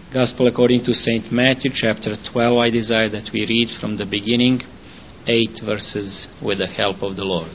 Gospel according to St. Matthew, chapter 12. I desire that we read from the beginning, 8 verses, with the help of the Lord.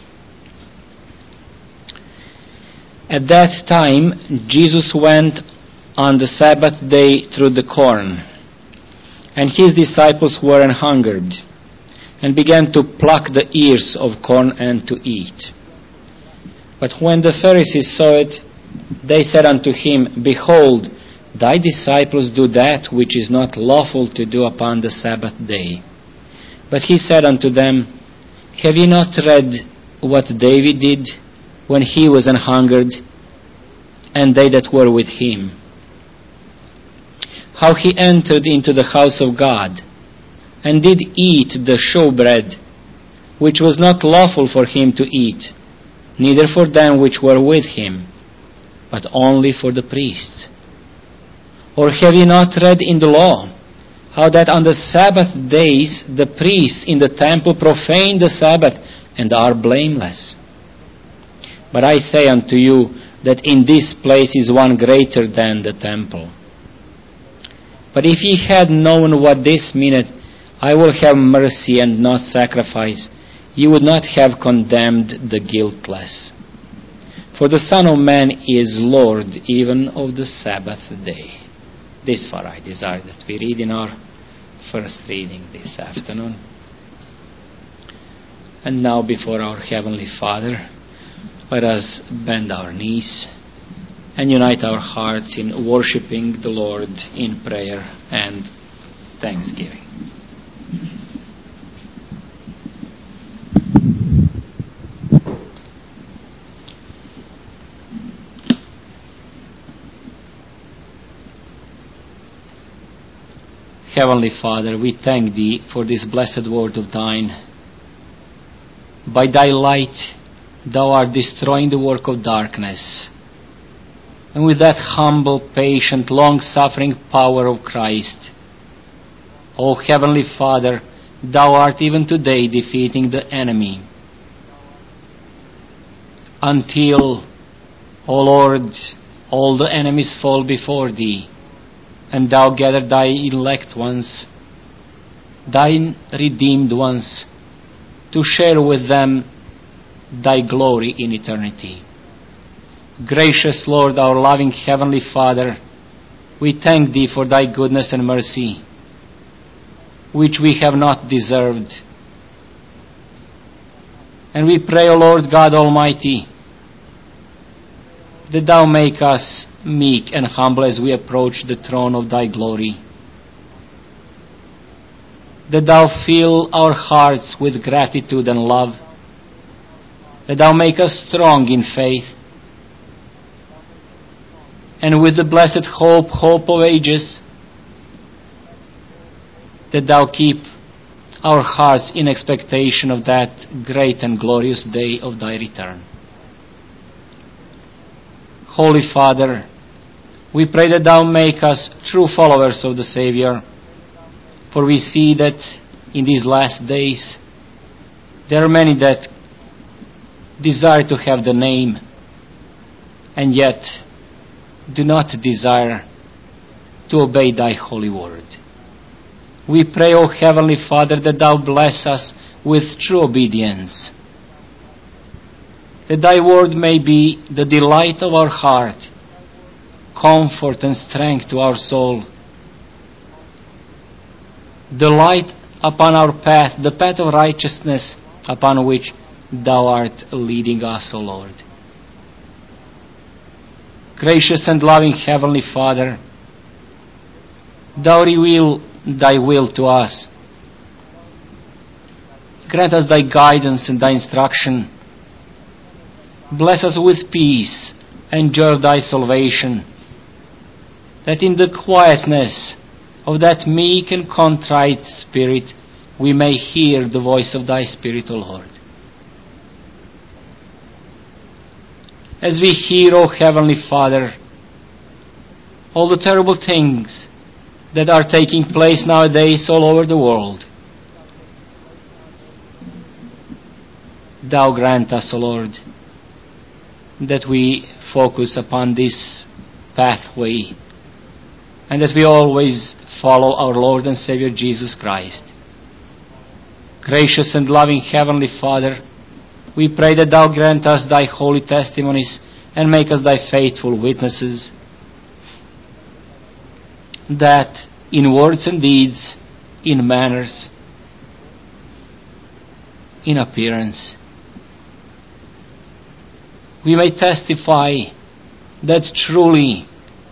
At that time, Jesus went on the Sabbath day through the corn, and his disciples were an-hungered, and began to pluck the ears of corn and to eat. But when the Pharisees saw it, they said unto him, Behold, thy disciples do that which is not lawful to do upon the Sabbath day. But he said unto them, Have ye not read what David did when he was an-hungered, and they that were with him? How he entered into the house of God, and did eat the showbread, which was not lawful for him to eat, neither for them which were with him, but only for the priests. Or have ye not read in the law, how that on the Sabbath days the priests in the temple profane the Sabbath, and are blameless? But I say unto you, that in this place is one greater than the temple. But if ye had known what this meaneth, I will have mercy and not sacrifice, ye would not have condemned the guiltless. For the Son of Man is Lord even of the Sabbath day. This far I desire that we read in our first reading this afternoon. And now before our Heavenly Father, let us bend our knees and unite our hearts in worshiping the Lord in prayer and thanksgiving. Heavenly Father, we thank Thee for this blessed word of Thine. By Thy light, Thou art destroying the work of darkness. And with that humble, patient, long-suffering power of Christ, O Heavenly Father, Thou art even today defeating the enemy. Until, O Lord, all the enemies fall before Thee, and Thou gather Thy elect ones, Thy redeemed ones, to share with them Thy glory in eternity. Gracious Lord, our loving Heavenly Father, we thank Thee for Thy goodness and mercy, which we have not deserved. And we pray, O Lord God Almighty, that Thou make us meek and humble as we approach the throne of Thy glory. That Thou fill our hearts with gratitude and love. That Thou make us strong in faith. And with the blessed hope of ages, that Thou keep our hearts in expectation of that great and glorious day of Thy return. Holy Father, we pray that Thou make us true followers of the Savior, for we see that in these last days there are many that desire to have the name and yet do not desire to obey Thy holy word. We pray, O Heavenly Father, that Thou bless us with true obedience, that Thy word may be the delight of our heart, comfort and strength to our soul, the light upon our path, the path of righteousness upon which Thou art leading us, O Lord. Gracious and loving Heavenly Father, Thou reveal Thy will to us. Grant us Thy guidance and Thy instruction. Bless us with peace and joy of Thy salvation, that in the quietness of that meek and contrite spirit we may hear the voice of Thy Spirit, O Lord. As we hear, O Heavenly Father, all the terrible things that are taking place nowadays all over the world, Thou grant us, O Lord, that we focus upon this pathway and that we always follow our Lord and Savior Jesus Christ. Gracious and loving Heavenly Father, we pray that Thou grant us Thy holy testimonies and make us Thy faithful witnesses, that in words and deeds, in manners, in appearance, we may testify that truly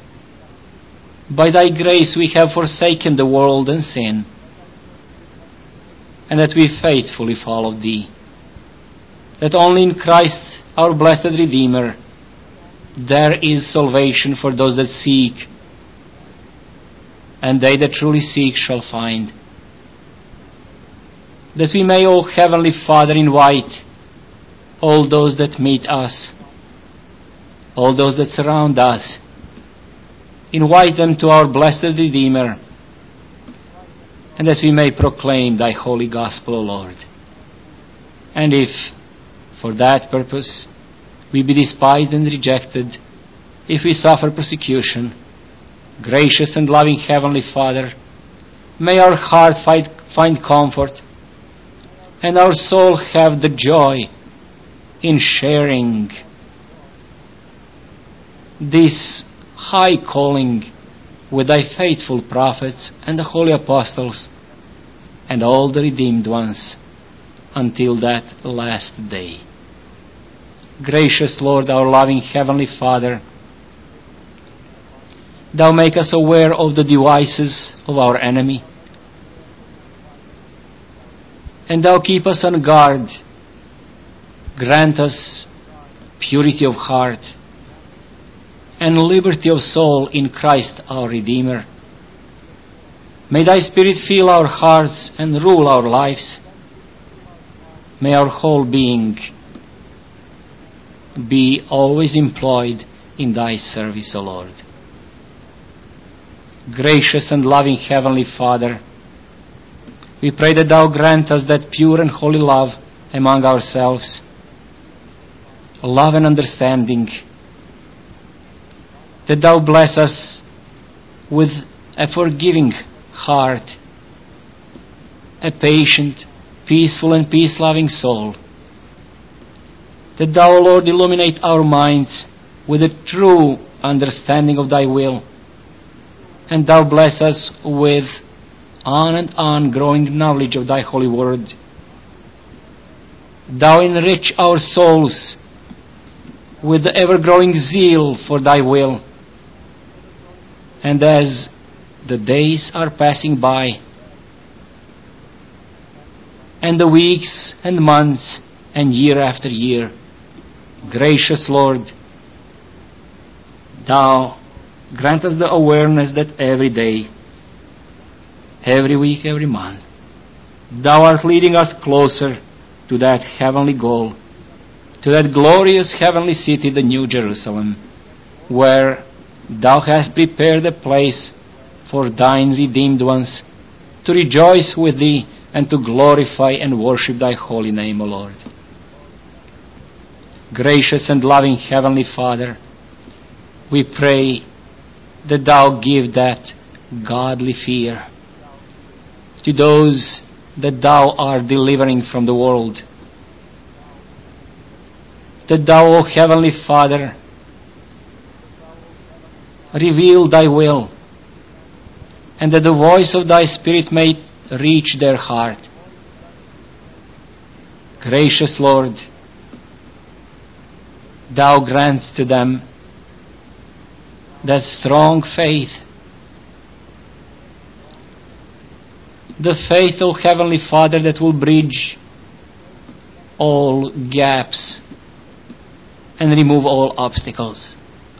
by Thy grace we have forsaken the world and sin, and that we faithfully follow Thee. That only in Christ, our blessed Redeemer, there is salvation for those that seek, and they that truly seek shall find. That we may, O Heavenly Father, invite all those that meet us, all those that surround us, invite them to our blessed Redeemer, and that we may proclaim Thy holy gospel, O Lord. And if, for that purpose, we be despised and rejected, if we suffer persecution, gracious and loving Heavenly Father, may our heart find comfort, and our soul have the joy in sharing this high calling with Thy faithful prophets and the holy apostles and all the redeemed ones until that last day. Gracious Lord, our loving Heavenly Father, Thou make us aware of the devices of our enemy, and Thou keep us on guard. Grant us purity of heart and liberty of soul in Christ our Redeemer. May Thy Spirit fill our hearts and rule our lives. May our whole being be always employed in Thy service, O Lord. Gracious and loving Heavenly Father, we pray that Thou grant us that pure and holy love among ourselves, love and understanding, that Thou bless us with a forgiving heart, a patient, peaceful and peace-loving soul, that Thou, O Lord, illuminate our minds with a true understanding of Thy will, and Thou bless us with on and on growing knowledge of Thy holy word. Thou enrich our souls with the ever-growing zeal for Thy will, and as the days are passing by, and the weeks and months and year after year, gracious Lord, Thou grant us the awareness that every day, every week, every month, Thou art leading us closer to that heavenly goal, to that glorious heavenly city, the New Jerusalem, where Thou hast prepared a place for Thine redeemed ones to rejoice with Thee and to glorify and worship Thy holy name, O Lord. Gracious and loving Heavenly Father, we pray that Thou give that godly fear to those that Thou art delivering from the world. That Thou, O Heavenly Father, reveal Thy will, and that the voice of Thy Spirit may reach their heart. Gracious Lord, Thou grant to them that strong faith, the faith, O Heavenly Father, that will bridge all gaps and remove all obstacles.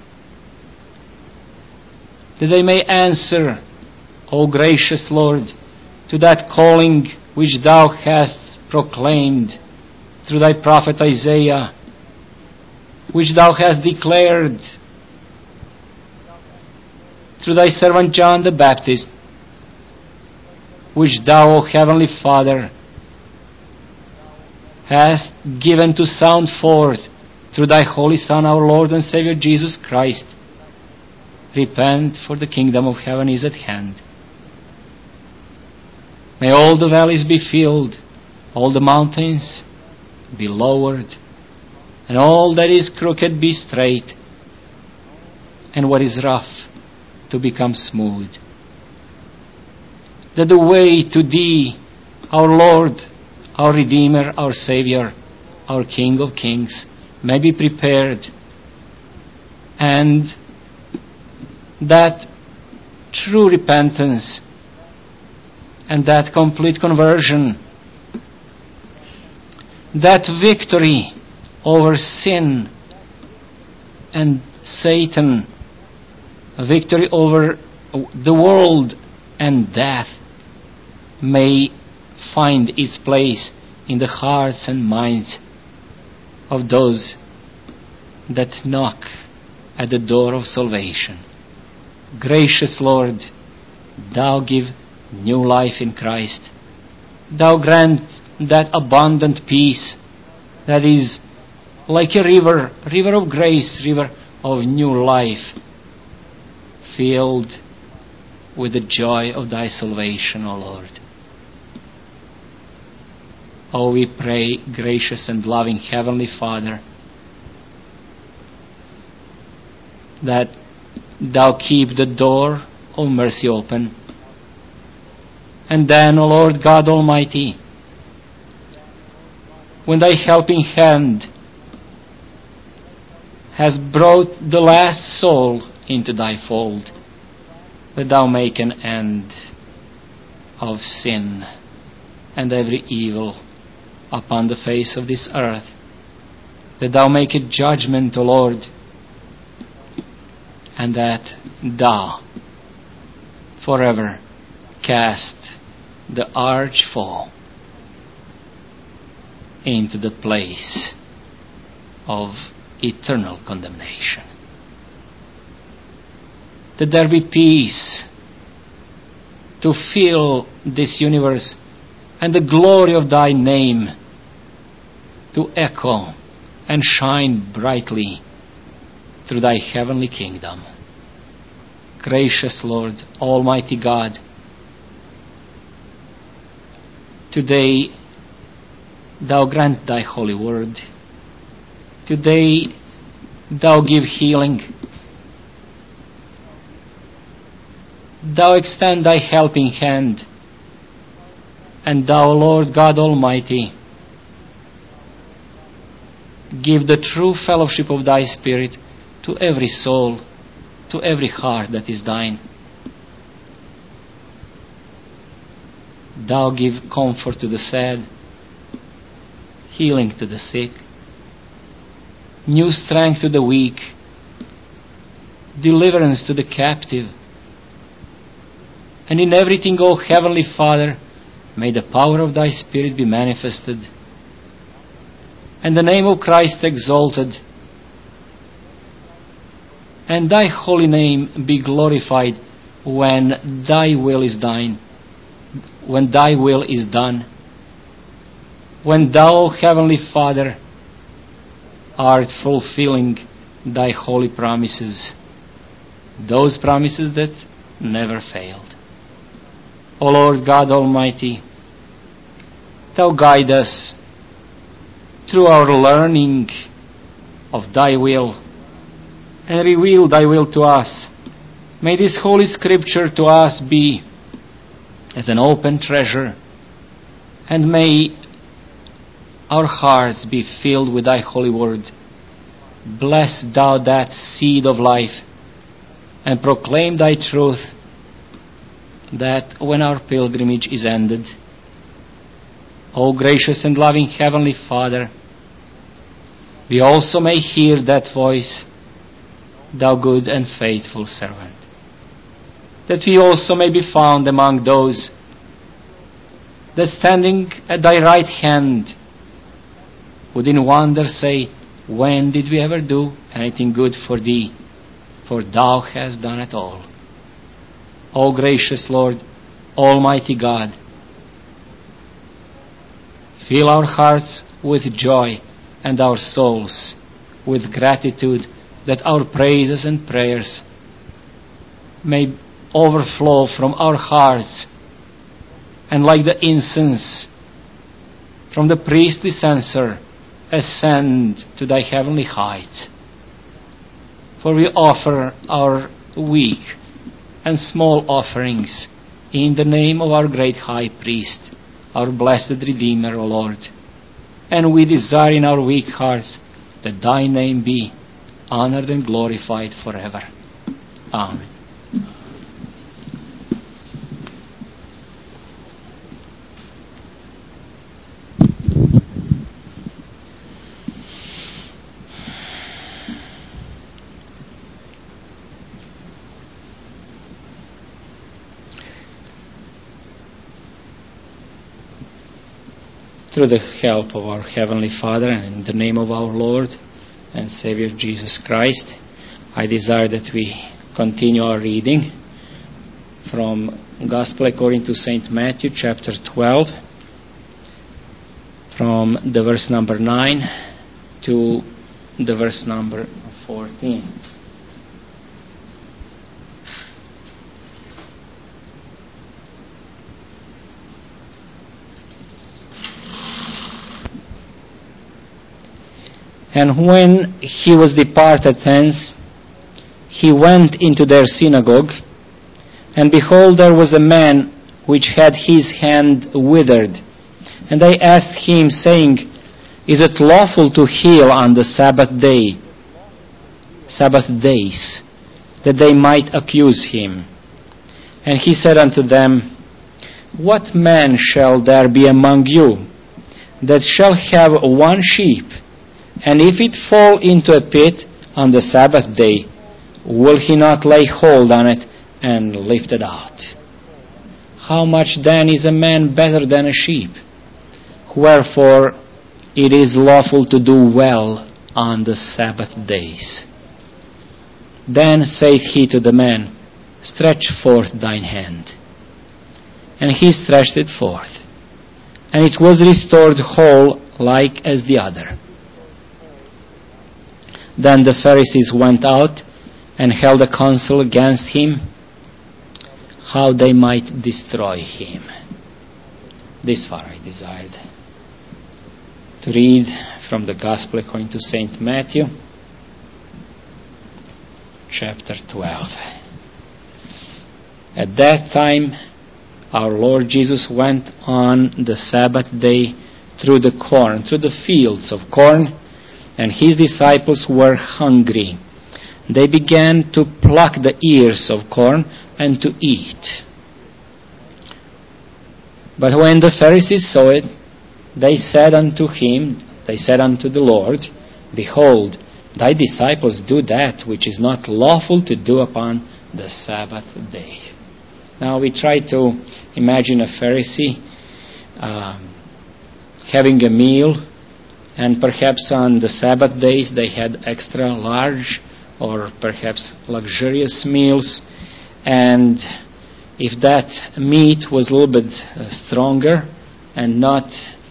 That they may answer, O gracious Lord, to that calling which Thou hast proclaimed through Thy prophet Isaiah, which Thou hast declared through Thy servant John the Baptist, which Thou, O Heavenly Father, hast given to sound forth through Thy Holy Son, our Lord and Savior Jesus Christ. Repent, for the kingdom of heaven is at hand. May all the valleys be filled, all the mountains be lowered, and all that is crooked be straight, and what is rough to become smooth. That the way to Thee, our Lord, our Redeemer, our Savior, our King of Kings, may be prepared, and that true repentance and that complete conversion, that victory over sin and Satan, a victory over the world and death, may find its place in the hearts and minds of those that knock at the door of salvation. Gracious Lord, Thou give new life in Christ. Thou grant that abundant peace that is like a river of grace, river of new life, filled with the joy of Thy salvation, O Lord. Oh, we pray, gracious and loving Heavenly Father, that Thou keep the door of mercy open. And then, O Lord God Almighty, when Thy helping hand has brought the last soul into Thy fold, that Thou make an end of sin and every evil upon the face of this earth, that Thou make a judgment, O Lord, and that Thou forever cast the arch foe into the place of eternal condemnation. That there be peace to fill this universe, and the glory of Thy name to echo and shine brightly through Thy heavenly kingdom. Gracious Lord, Almighty God, today Thou grant Thy holy word. Today Thou give healing. Thou extend Thy helping hand. And Thou, Lord God Almighty, give the true fellowship of Thy Spirit to every soul, to every heart that is Thine. Thou give comfort to the sad, healing to the sick, new strength to the weak, deliverance to the captive. And in everything, O Heavenly Father, may the power of Thy Spirit be manifested, and the name of Christ exalted, and Thy holy name be glorified when Thy will is done, when Thy will is done, when Thou, Heavenly Father, art fulfilling Thy holy promises, those promises that never failed. O Lord God Almighty, Thou guide us through our learning of Thy will and reveal Thy will to us. May this Holy Scripture to us be as an open treasure, and may our hearts be filled with Thy holy word. Bless Thou that seed of life, and proclaim Thy truth, that when our pilgrimage is ended, O gracious and loving Heavenly Father, we also may hear that voice, Thou good and faithful servant. That we also may be found among those that standing at Thy right hand would in wonder say, when did we ever do anything good for Thee? For Thou hast done it all. O gracious Lord, Almighty God, fill our hearts with joy and our souls with gratitude, that our praises and prayers may overflow from our hearts, and like the incense from the priestly censer, ascend to thy heavenly heights. For we offer our weak and small offerings in the name of our great high priest, our blessed Redeemer, O Lord. And we desire in our weak hearts that thy name be honored and glorified forever. Amen. Through the help of our Heavenly Father and in the name of our Lord and Savior Jesus Christ, I desire that we continue our reading from Gospel according to St. Matthew chapter 12, from the verse number 9 to the verse number 14. And when he was departed thence, he went into their synagogue, and behold, there was a man which had his hand withered. And they asked him, saying, Is it lawful to heal on the Sabbath days, that they might accuse him? And he said unto them, What man shall there be among you that shall have one sheep, and if it fall into a pit on the Sabbath day, will he not lay hold on it and lift it out? How much then is a man better than a sheep? Wherefore it is lawful to do well on the Sabbath days. Then saith he to the man, Stretch forth thine hand. And he stretched it forth, and it was restored whole like as the other. Then the Pharisees went out and held a council against him, how they might destroy him. This far I desired to read from the Gospel according to St. Matthew, chapter 12. At that time, our Lord Jesus went on the Sabbath day through the fields of corn, and his disciples were hungry. They began to pluck the ears of corn and to eat. But when the Pharisees saw it, they said unto the Lord, Behold, thy disciples do that which is not lawful to do upon the Sabbath day. Now we try to imagine a Pharisee having a meal, and perhaps on the Sabbath days they had extra large or perhaps luxurious meals. And if that meat was a little bit stronger and not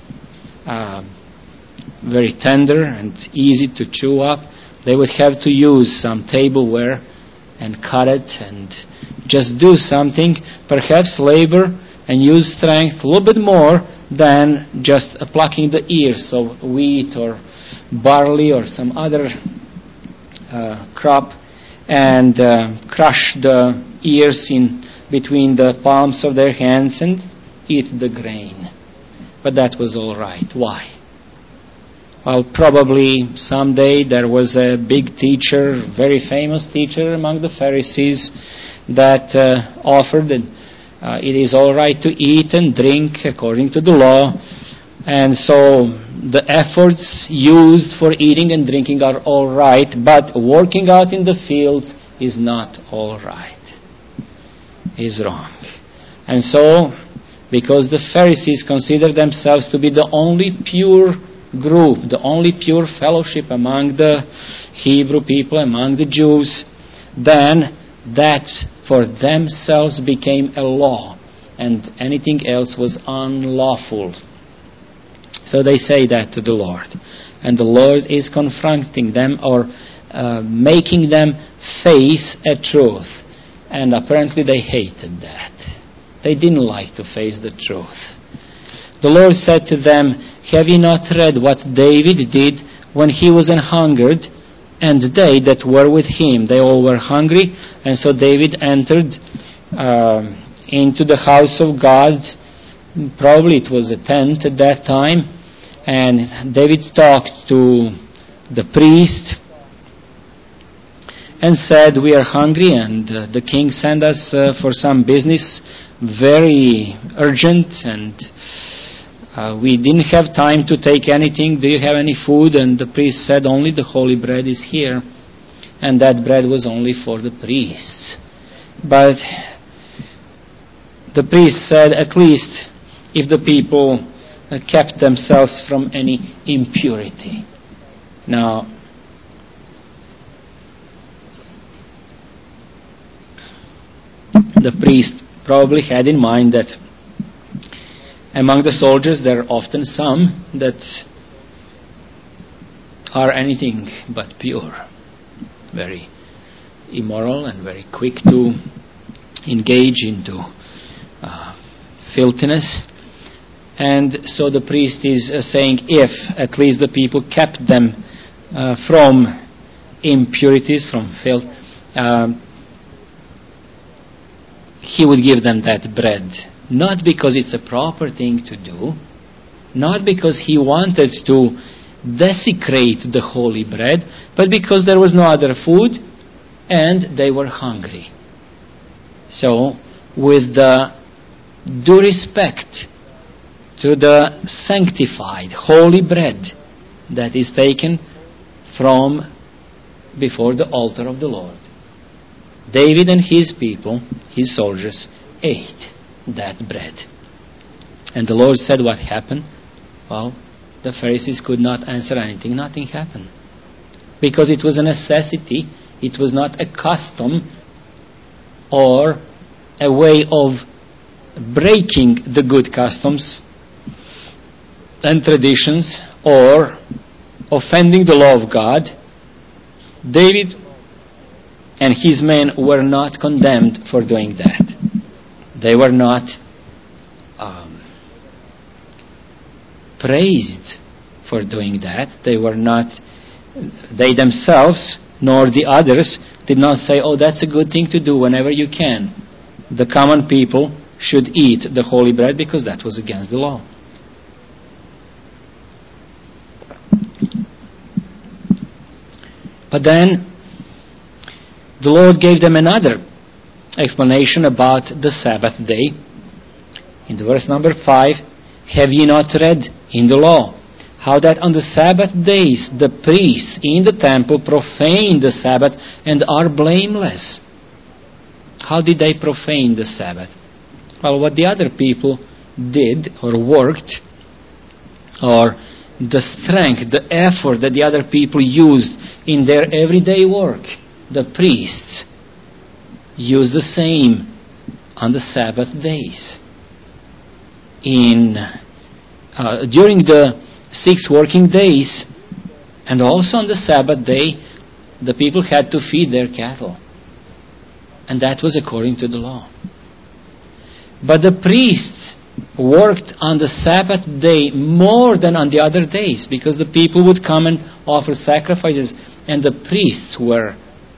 very tender and easy to chew up, they would have to use some tableware and cut it and just do something, perhaps labor and use strength a little bit more than just plucking the ears of wheat or barley or some other crop and crush the ears in between the palms of their hands and eat the grain. But that was all right. Why? Well, probably someday there was a big teacher, very famous teacher among the Pharisees that offered that it is all right to eat and drink according to the law. And so the efforts used for eating and drinking are all right, but working out in the fields is not all right. Is wrong. And so, because the Pharisees consider themselves to be the only pure group, the only pure fellowship among the Hebrew people, among the Jews, then that for themselves became a law, and anything else was unlawful. So they say that to the Lord. And the Lord is confronting them or making them face a truth. And apparently they hated that. They didn't like to face the truth. The Lord said to them, "Have you not read what David did when he was an hungered, and they that were with him, they all were hungry?" And so David entered into the house of God. Probably it was a tent at that time. And David talked to the priest and said, "We are hungry, and the king sent us for some business, very urgent, and we didn't have time to take anything. Do you have any food?" And the priest said, "Only the holy bread is here." And that bread was only for the priests. But the priest said, "At least if the people kept themselves from any impurity." Now, the priest probably had in mind that among the soldiers there are often some that are anything but pure, very immoral and very quick to engage into filthiness. And so the priest is saying, if at least the people kept them from impurities, from filth, he would give them that bread. Not because it's a proper thing to do, not because he wanted to desecrate the holy bread, but because there was no other food and they were hungry. So, with the due respect to the sanctified holy bread that is taken from before the altar of the Lord, David and his people, his soldiers, ate that bread. And the Lord said, what happened? Well, the Pharisees could not answer anything. Nothing happened. Because it was a necessity. It was not a custom or a way of breaking the good customs and traditions or offending the law of God. David and his men were not condemned for doing that. They were not praised for doing that. They themselves, nor the others, did not say, "Oh, that's a good thing to do whenever you can." The common people should eat the holy bread because that was against the law. But then the Lord gave them another explanation about the Sabbath day. In the verse number 5, have ye not read in the law how that on the Sabbath days the priests in the temple profane the Sabbath and are blameless? How did they profane the Sabbath? Well, what the other people did or worked, or the strength, the effort that the other people used in their everyday work, the priests used the same on the Sabbath days. During the 6 working days, and also on the Sabbath day, the people had to feed their cattle. And that was according to the law. But the priests worked on the Sabbath day more than on the other days, because the people would come and offer sacrifices, and the priests were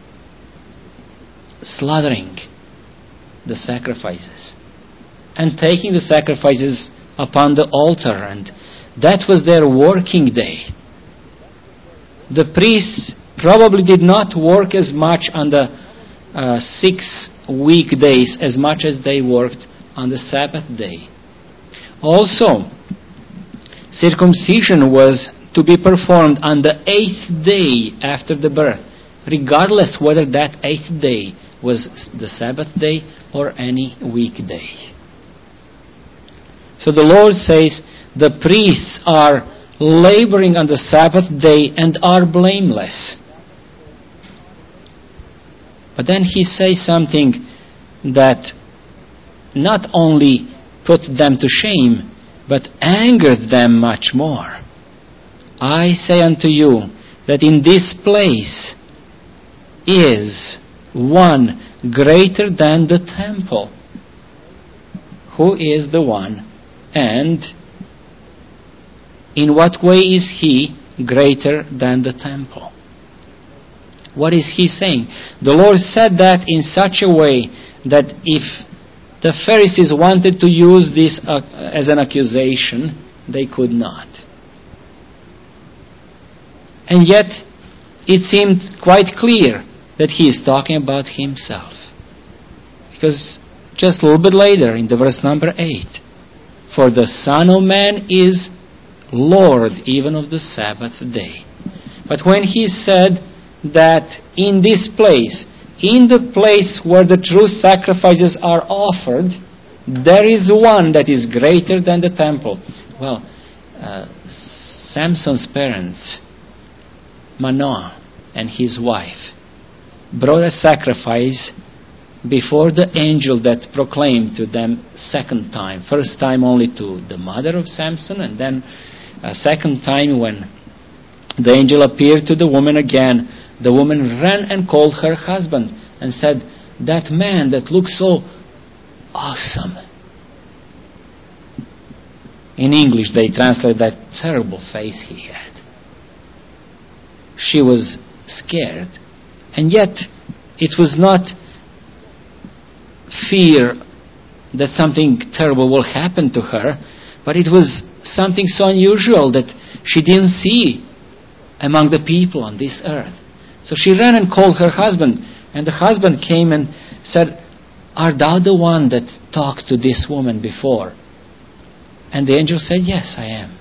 slaughtering the sacrifices and taking the sacrifices upon the altar, and that was their working day. The priests probably did not work as much on the 6 weekdays as much as they worked on the Sabbath day. Also, circumcision was to be performed on the 8th day after the birth, regardless whether that 8th day was the Sabbath day or any weekday. So the Lord says the priests are laboring on the Sabbath day and are blameless. But then he says something that not only put them to shame, but angered them much more. I say unto you that in this place is one greater than the temple? Who is the one, and in what way is he greater than the temple? What is he saying? The Lord said that in such a way that if the Pharisees wanted to use this as an accusation, they could not. And yet, it seemed quite clear that he is talking about himself. Because just a little bit later, in the verse number 8, for the Son of Man is Lord even of the Sabbath day. But when he said that in this place, in the place where the true sacrifices are offered, there is one that is greater than the temple. Well, Samson's parents, Manoah and his wife, brought a sacrifice before the angel that proclaimed to them second time. First time only to the mother of Samson, and then a second time when the angel appeared to the woman again. The woman ran and called her husband and said, that man that looks so awesome. In English they translate that terrible face he had. She was scared. And yet it was not fear that something terrible will happen to her, but it was something so unusual that she didn't see among the people on this earth. So she ran and called her husband, and the husband came and said, art thou the one that talked to this woman before? And the angel said, yes, I am.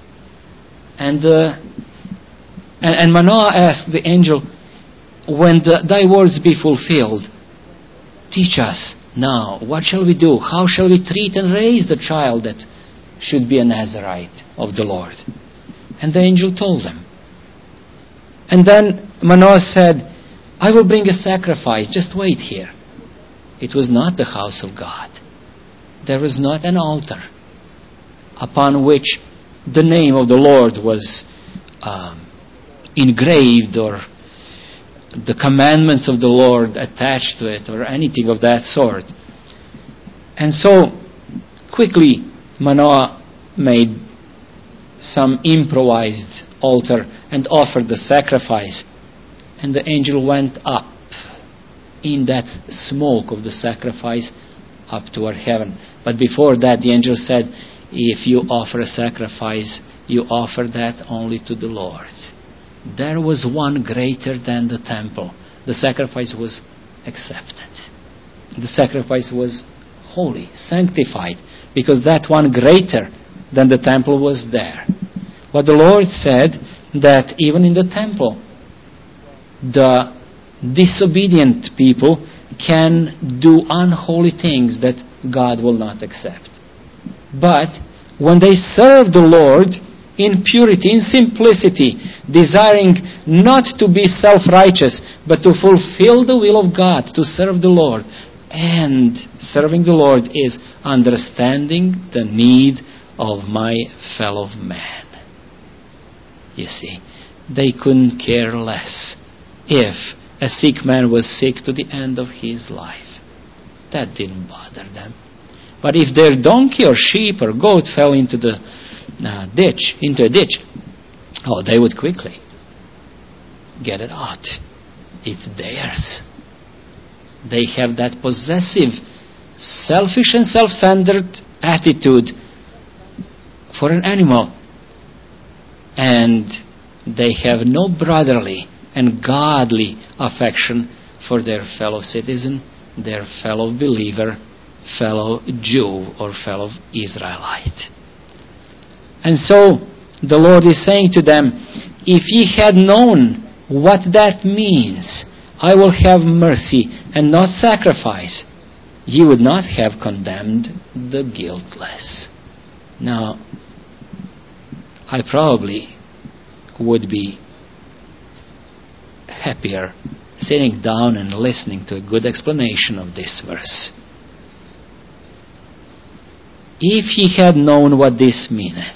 And Manoah asked the angel, when thy words be fulfilled, teach us now, what shall we do? How shall we treat and raise the child that should be a Nazirite of the Lord? And the angel told them. And then Manoah said, I will bring a sacrifice, just wait here. It was not the house of God. There was not an altar upon which the name of the Lord was engraved, or the commandments of the Lord attached to it, or anything of that sort. And so quickly Manoah made some improvised altar and offered the sacrifice. And the angel went up in that smoke of the sacrifice up toward heaven. But before that, the angel said, if you offer a sacrifice, you offer that only to the Lord. There was one greater than the temple. The sacrifice was accepted. The sacrifice was holy, sanctified, because that one greater than the temple was there. But the Lord said that even in the temple, the disobedient people can do unholy things that God will not accept. But when they serve the Lord in purity, in simplicity, desiring not to be self-righteous, but to fulfill the will of God, to serve the Lord. And serving the Lord is understanding the need of my fellow man. You see, they couldn't care less if a sick man was sick to the end of his life. That didn't bother them. But if their donkey or sheep or goat fell into the ditch, they would quickly get it out. It's theirs. They have that possessive, selfish and self-centered attitude for an animal. And they have no brotherly and godly affection for their fellow citizen, their fellow believer, fellow Jew or fellow Israelite. And so the Lord is saying to them, if ye had known what that means, I will have mercy and not sacrifice, ye would not have condemned the guiltless. Now, I probably would be happier sitting down and listening to a good explanation of this verse. If ye had known what this meaneth.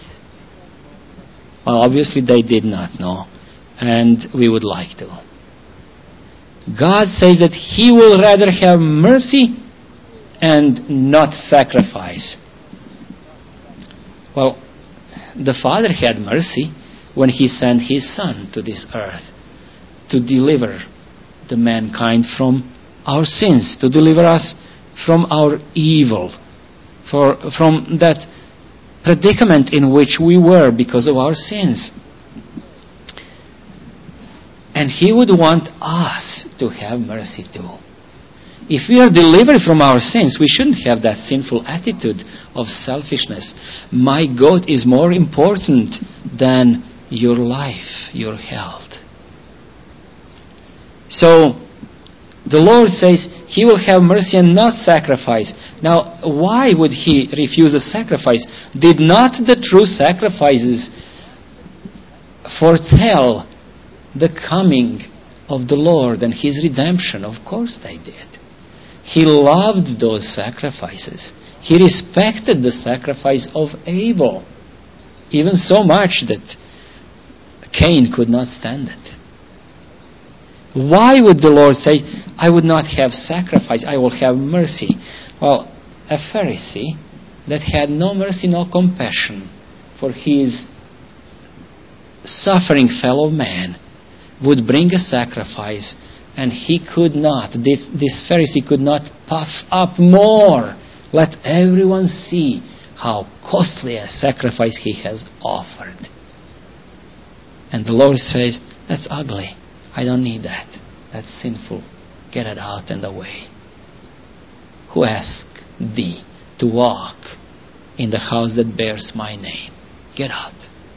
Well, obviously they did not know, and we would like to. God says that He will rather have mercy and not sacrifice. Well, the Father had mercy when He sent His Son to this earth to deliver the mankind from our sins, to deliver us from our evil, from that predicament in which we were because of our sins. And He would want us to have mercy too. If we are delivered from our sins, we shouldn't have that sinful attitude of selfishness. My God is more important than your life, your health. So, the Lord says He will have mercy and not sacrifice. Now, why would He refuse a sacrifice? Did not the true sacrifices foretell the coming of the Lord and His redemption? Of course they did. He loved those sacrifices. He respected the sacrifice of Abel, even so much that Cain could not stand it. Why would the Lord say, I would not have sacrifice, I will have mercy? Well, a Pharisee that had no mercy, no compassion for his suffering fellow man would bring a sacrifice, and he could not, this Pharisee could not puff up more. Let everyone see how costly a sacrifice he has offered. And the Lord says, that's ugly. I don't need that. That's sinful. Get it out and away. Who asked thee to walk in the house that bears my name? Get out.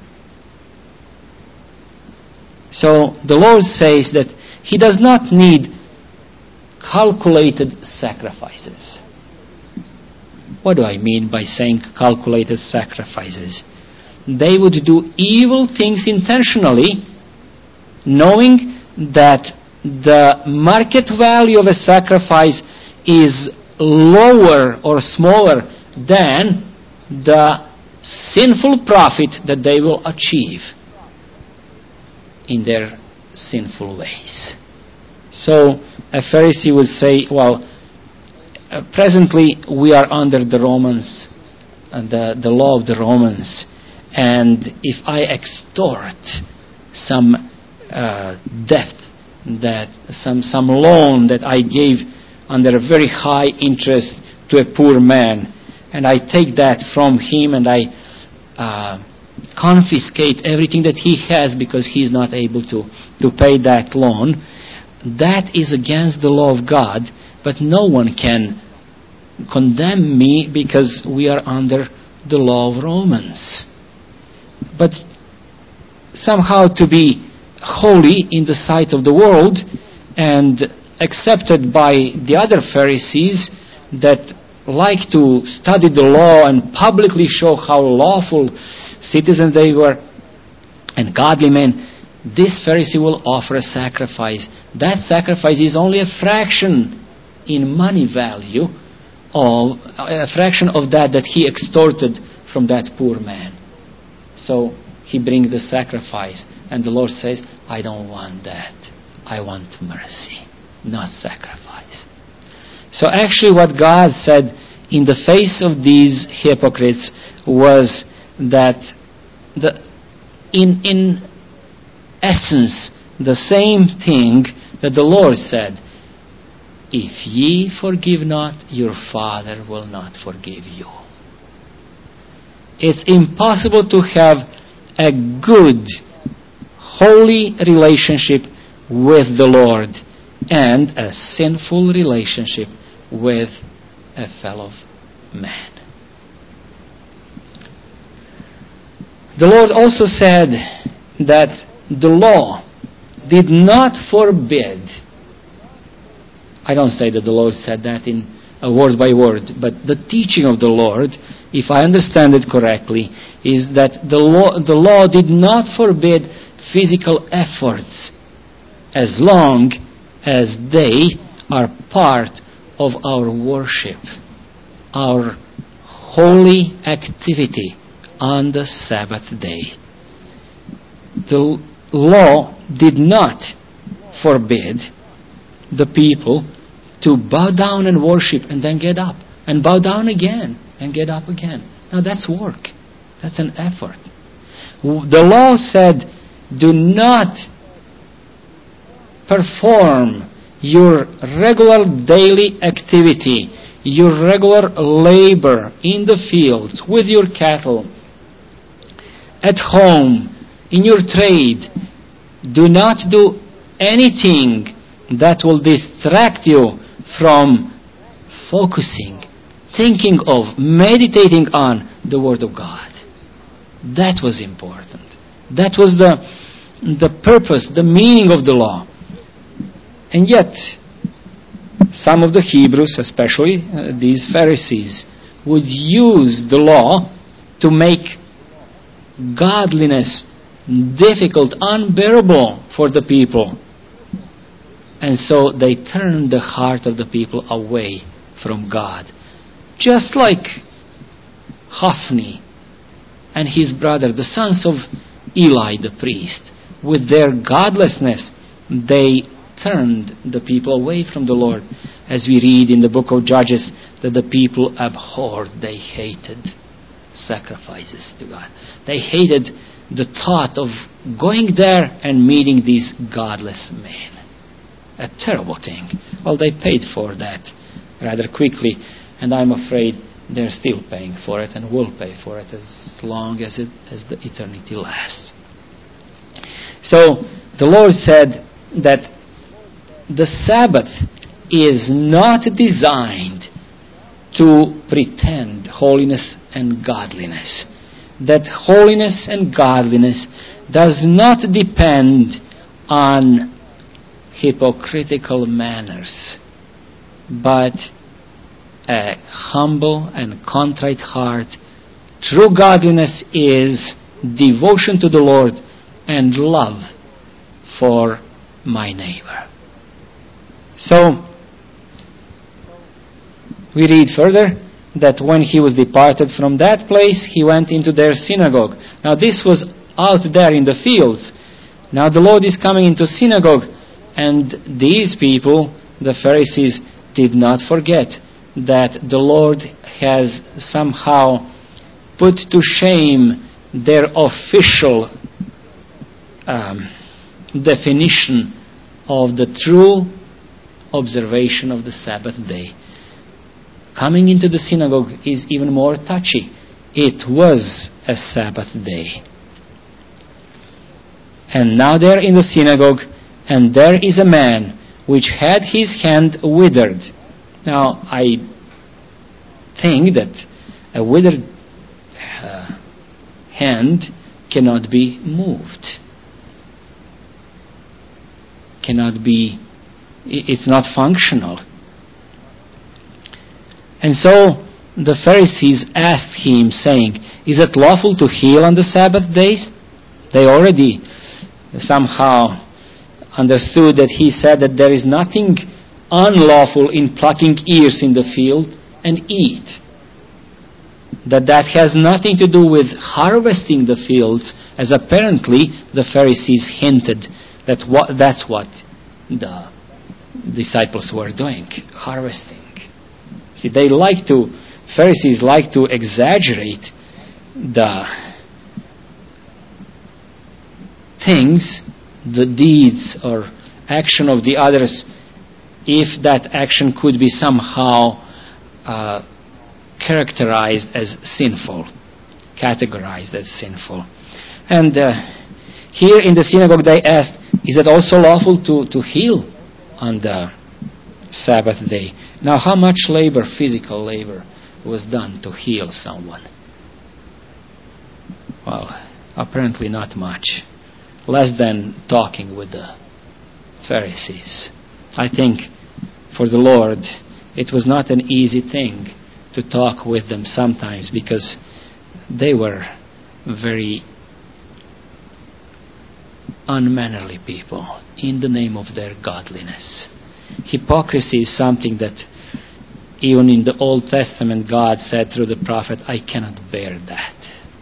So the Lord says that He does not need calculated sacrifices. What do I mean by saying calculated sacrifices? They would do evil things intentionally, knowing that the market value of a sacrifice is lower or smaller than the sinful profit that they will achieve in their sinful ways. So a Pharisee would say, well, presently we are under the Romans, the law of the Romans, and if I extort some debt, that some loan that I gave under a very high interest to a poor man, and I take that from him and I confiscate everything that he has because he is not able to pay that loan, that is against the law of God, but no one can condemn me because we are under the law of Romans. But somehow to be holy in the sight of the world and accepted by the other Pharisees that like to study the law and publicly show how lawful citizens they were and godly men, this Pharisee will offer a sacrifice. That sacrifice is only a fraction in money value of a fraction of that he extorted from that poor man. So he brings the sacrifice, and the Lord says, I don't want that. I want mercy, not sacrifice. So actually what God said in the face of these hypocrites was that in essence the same thing that the Lord said, if ye forgive not, your Father will not forgive you. It's impossible to have a good, holy relationship with the Lord and a sinful relationship with a fellow man. The Lord also said that the law did not forbid. I don't say that the Lord said that in a word by word, but the teaching of the Lord, if I understand it correctly, is that the law did not forbid physical efforts as long as they are part of our worship, our holy activity on the Sabbath day. The law did not forbid the people to bow down and worship and then get up, and bow down again and get up again. Now that's work. That's an effort. The law said, do not perform your regular daily activity, your regular labor in the fields, with your cattle, at home, in your trade. Do not do anything that will distract you from focusing, thinking of, meditating on the Word of God. That was important. That was the purpose, the meaning of the law. And yet, some of the Hebrews, especially these Pharisees, would use the law to make godliness difficult, unbearable for the people. And so they turned the heart of the people away from God. Just like Hophni and his brother, the sons of Eli the priest, with their godlessness, they turned the people away from the Lord. As we read in the book of Judges, that the people abhorred, they hated sacrifices to God. They hated the thought of going there and meeting these godless men. A terrible thing. Well, they paid for that rather quickly, and I'm afraid they're still paying for it and will pay for it as long as the eternity lasts. So the Lord said that the Sabbath is not designed to pretend holiness and godliness. That holiness and godliness does not depend on hypocritical manners, but a humble and contrite heart. True godliness is devotion to the Lord and love for my neighbor. So, we read further that when he was departed from that place, he went into their synagogue. Now this was out there in the fields. Now the Lord is coming into synagogue, and these people, the Pharisees, did not forget that the Lord has somehow put to shame their official definition of the true observation of the Sabbath day. Coming into the synagogue is even more touchy. It was a Sabbath day. And now they're in the synagogue, and there is a man which had his hand withered. Now, I think that a withered hand cannot be moved. It's not functional. And so the Pharisees asked him, saying, is it lawful to heal on the Sabbath days? They already somehow understood that he said that there is nothing unlawful in plucking ears in the field and eat. That has nothing to do with harvesting the fields, as apparently the Pharisees hinted that's what the disciples were doing, harvesting. See, Pharisees like to exaggerate the things, the deeds or action of the others, if that action could be somehow characterized as sinful, categorized as sinful. And here in the synagogue they asked, is it also lawful to heal on the Sabbath day? Now, how much labor, physical labor, was done to heal someone? Well, apparently not much. Less than talking with the Pharisees. I think for the Lord it was not an easy thing to talk with them sometimes, because they were very unmannerly people in the name of their godliness. Hypocrisy is something that even in the Old Testament God said through the prophet, I cannot bear that.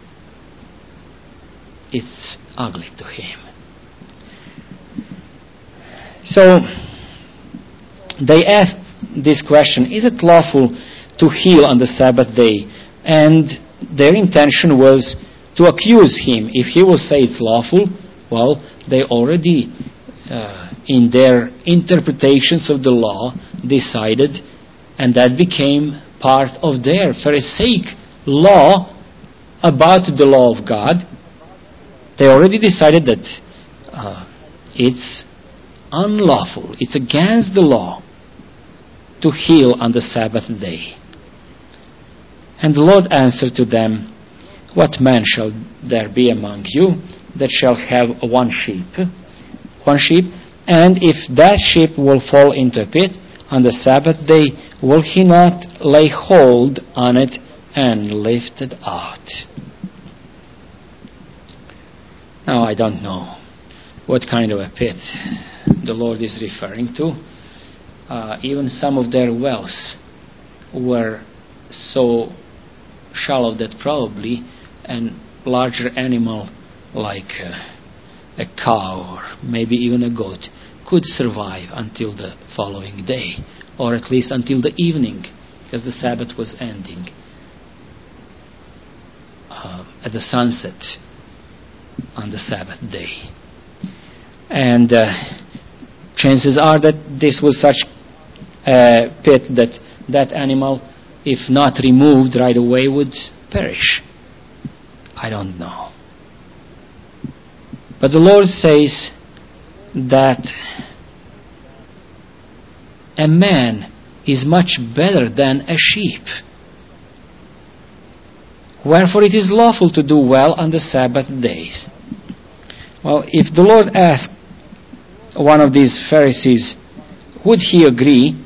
It's ugly to him. So they asked this question, is it lawful to heal on the Sabbath day? And their intention was to accuse him. If he will say it's lawful, well, they already, in their interpretations of the law, decided, and that became part of their Pharisaic law about the law of God. They already decided that it's unlawful, it's against the law to heal on the Sabbath day. And the Lord answered to them, what man shall there be among you that shall have one sheep, and if that sheep will fall into a pit on the Sabbath day, will he not lay hold on it and lift it out? Now, I don't know what kind of a pit the Lord is referring to. Even some of their wells were so shallow that probably a larger animal like a cow or maybe even a goat could survive until the following day, or at least until the evening, because the Sabbath was ending at the sunset on the Sabbath day. And chances are that this was such a pit that animal, if not removed right away, would perish. I don't know. But the Lord says that a man is much better than a sheep. Wherefore it is lawful to do well on the Sabbath days. Well, if the Lord asked one of these Pharisees, would he agree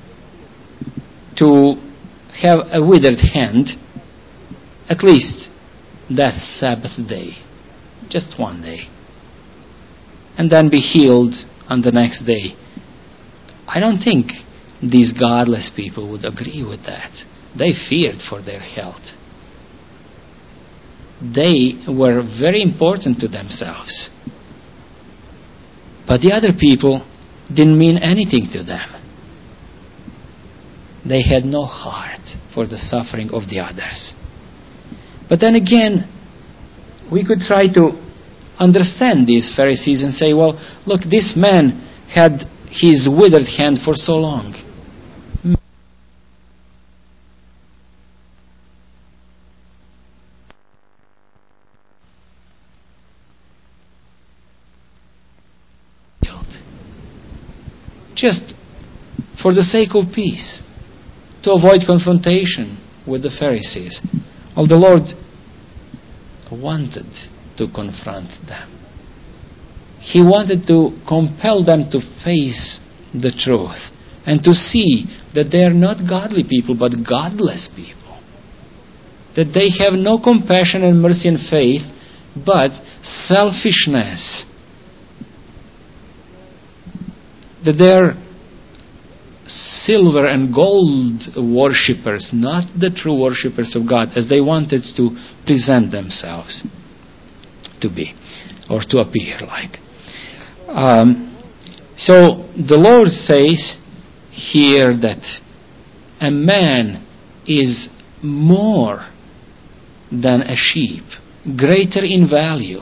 to have a withered hand at least that Sabbath day, just one day, and then be healed on the next day? I don't think these godless people would agree with that. They feared for their health. They were very important to themselves. But the other people didn't mean anything to them. They had no heart for the suffering of the others. But then again, we could try to understand these Pharisees and say, well, look, this man had his withered hand for so long. Just for the sake of peace, to avoid confrontation with the Pharisees. Well, the Lord wanted to confront them. He wanted to compel them to face the truth and to see that they are not godly people but godless people. That they have no compassion and mercy and faith but selfishness. That they are silver and gold worshippers, not the true worshippers of God as they wanted to present themselves to be or to appear like. So the Lord says here that a man is more than a sheep, greater in value.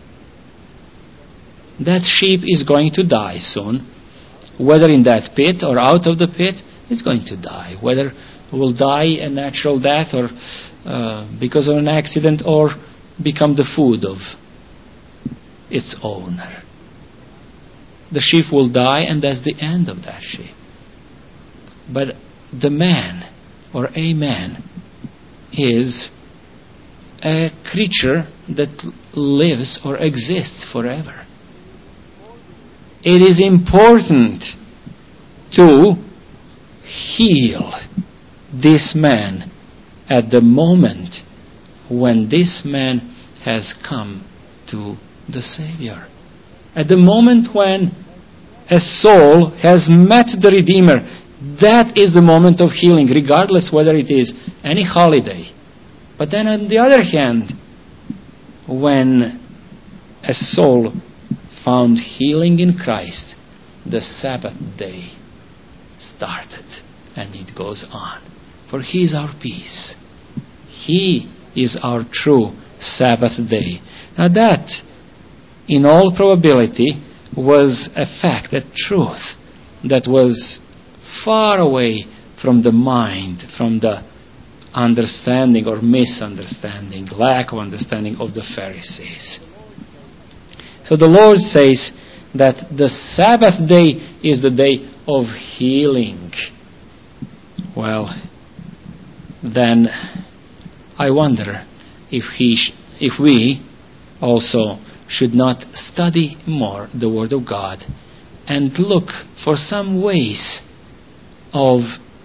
That sheep is going to die soon. Whether in that pit or out of the pit, it's going to die. Whether it will die a natural death or because of an accident or become the food of its owner. The sheep will die and that's the end of that sheep. But the man or a man is a creature that lives or exists forever. It is important to heal this man at the moment when this man has come to the Savior. At the moment when a soul has met the Redeemer, that is the moment of healing, regardless whether it is any holiday. But then on the other hand, when a soul found healing in Christ, the Sabbath day, started. And it goes on. For He is our peace. He is our true Sabbath day. Now that, in all probability, was a fact, a truth that was far away from the mind, from the understanding or misunderstanding, lack of understanding of the Pharisees. So the Lord says that the Sabbath day is the day of healing. Well, then I wonder if we also should not study more the Word of God and look for some ways of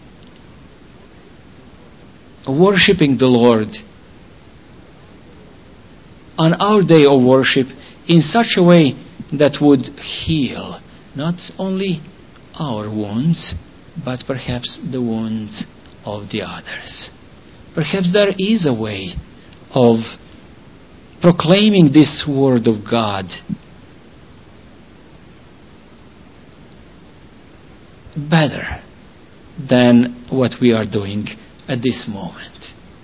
worshiping the Lord on our day of worship in such a way that would heal not only our wounds, but perhaps the wounds of the others. Perhaps there is a way of proclaiming this Word of God better than what we are doing at this moment.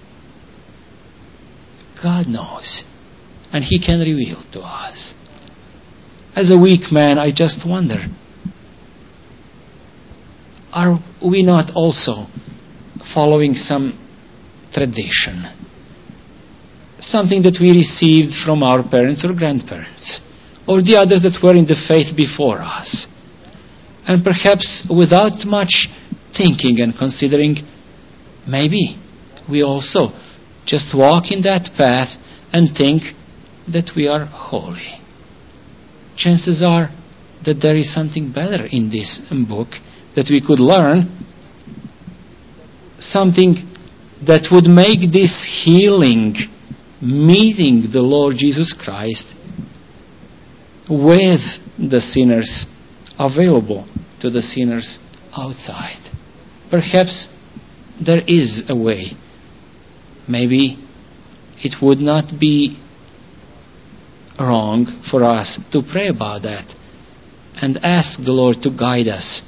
God knows, and He can reveal to us. As a weak man, I just wonder, are we not also following some tradition? Something that we received from our parents or grandparents, or the others that were in the faith before us. And perhaps without much thinking and considering, maybe we also just walk in that path and think that we are holy. Chances are that there is something better in this book that we could learn, something that would make this healing, meeting the Lord Jesus Christ with the sinners, available to the sinners outside. Perhaps there is a way. Maybe it would not be wrong for us to pray about that and ask the Lord to guide us.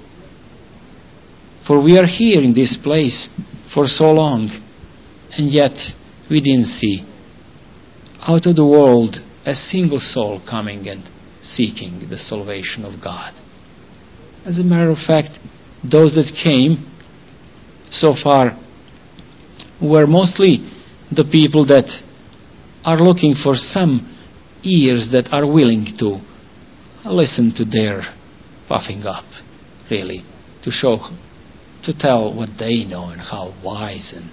For we are here in this place for so long, and yet we didn't see out of the world a single soul coming and seeking the salvation of God. As a matter of fact, those that came so far were mostly the people that are looking for some ears that are willing to listen to their puffing up, really, to tell what they know and how wise and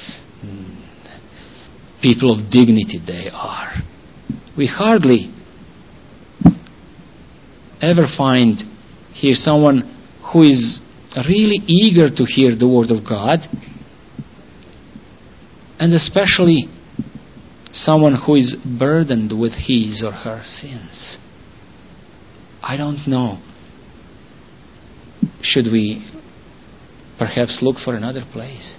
people of dignity they are. We hardly ever find here someone who is really eager to hear the Word of God, and especially someone who is burdened with his or her sins. I don't know. Should we perhaps look for another place?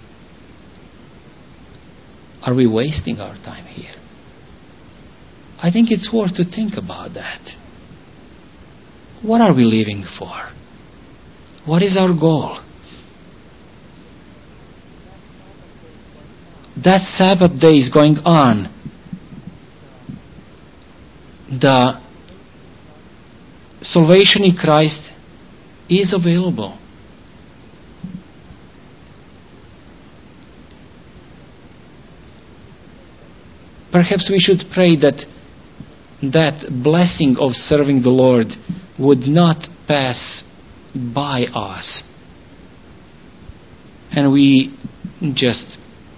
Are we wasting our time here? I think it's worth to think about that. What are we living for? What is our goal? That Sabbath day is going on. The salvation in Christ is available. Perhaps we should pray that blessing of serving the Lord would not pass by us, and we just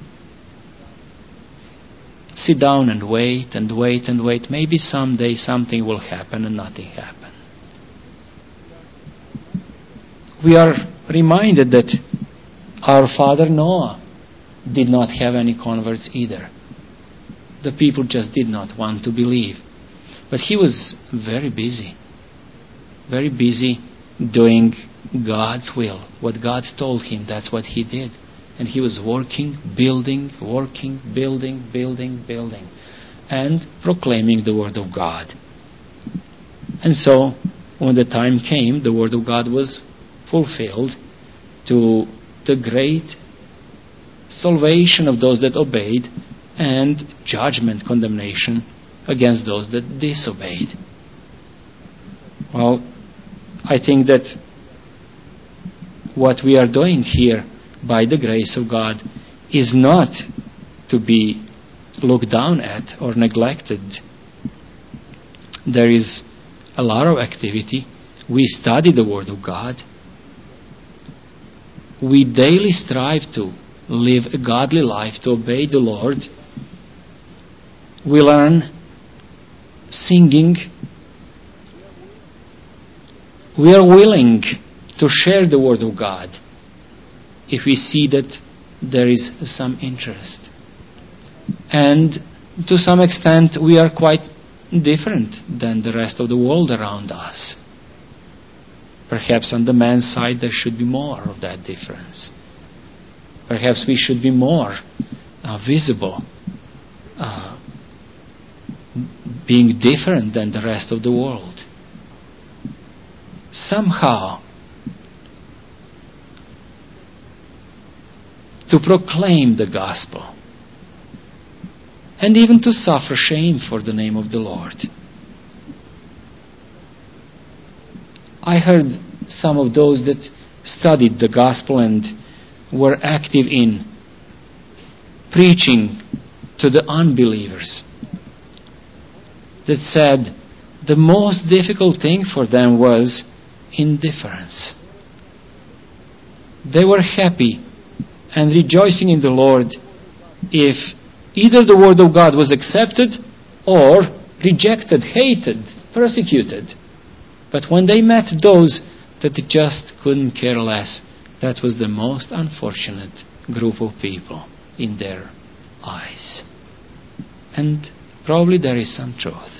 sit down and wait and wait and wait. Maybe someday something will happen and nothing happen. We are reminded that our father Noah did not have any converts either. The people just did not want to believe. But he was very busy doing God's will. What God told him, that's what he did. And he was working, building, and proclaiming the Word of God. And so, when the time came, the Word of God was fulfilled to the great salvation of those that obeyed and judgment, condemnation against those that disobeyed. Well, I think that what we are doing here by the grace of God is not to be looked down at or neglected. There is a lot of activity. We study the Word of God. We daily strive to live a godly life, to obey the Lord. We learn singing. We are willing to share the Word of God if we see that there is some interest. And to some extent we are quite different than the rest of the world around us. Perhaps on the man's side there should be more of that difference. Perhaps we should be more visible, being different than the rest of the world. Somehow, to proclaim the gospel and even to suffer shame for the name of the Lord. I heard some of those that studied the gospel and were active in preaching to the unbelievers that said the most difficult thing for them was indifference. They were happy and rejoicing in the Lord if either the Word of God was accepted or rejected, hated, persecuted. But when they met those that just couldn't care less, that was the most unfortunate group of people in their eyes. And probably there is some truth.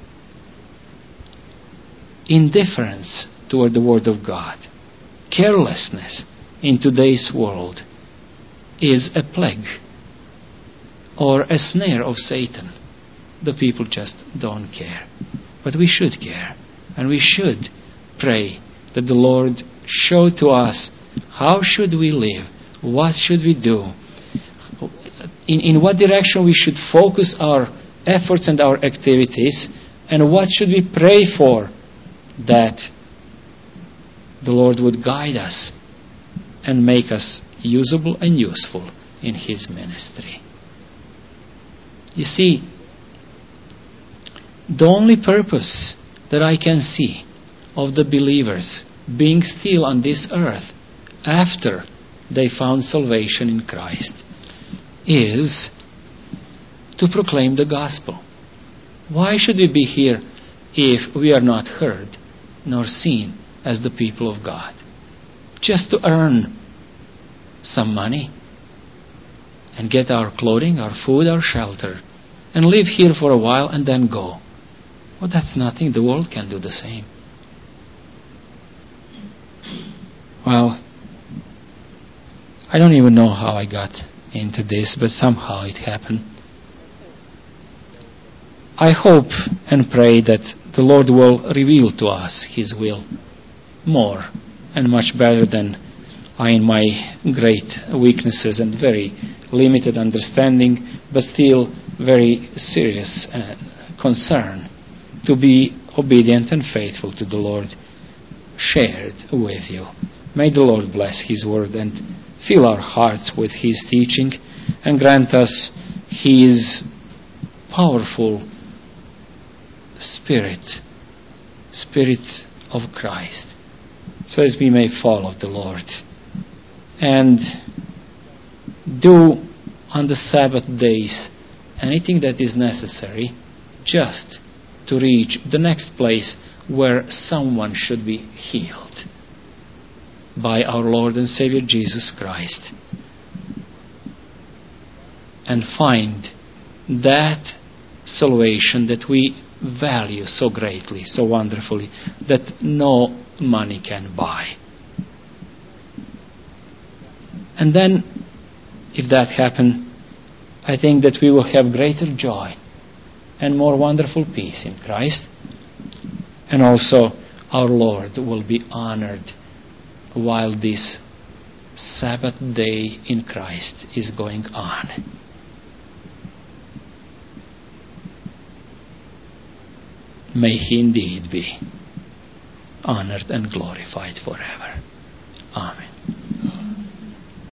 Indifference toward the Word of God, carelessness in today's world is a plague or a snare of Satan. The people just don't care. But we should care, and we should pray that the Lord show to us how should we live, what should we do, in what direction we should focus our efforts and our activities, and what should we pray for, that the Lord would guide us and make us usable and useful in His ministry. You see, the only purpose that I can see of the believers being still on this earth after they found salvation in Christ is to proclaim the gospel. Why should we be here if we are not heard nor seen as the people of God? Just to earn some money and get our clothing, our food, our shelter, and live here for a while and then go. Well, that's nothing. The world can do the same. Well, I don't even know how I got into this, but somehow it happened. I hope and pray that the Lord will reveal to us His will more and much better than I, in my great weaknesses and very limited understanding, but still very serious concern to be obedient and faithful to the Lord, shared with you. May the Lord bless His word and fill our hearts with His teaching and grant us His powerful Spirit of Christ, so as we may follow the Lord and do on the Sabbath days anything that is necessary just to reach the next place where someone should be healed by our Lord and Savior Jesus Christ, and find that salvation that we value so greatly, so wonderfully, that no money can buy. And then, if that happens, I think that we will have greater joy and more wonderful peace in Christ, and also our Lord will be honored while this Sabbath day in Christ is going on. May He indeed be honored and glorified forever. Amen.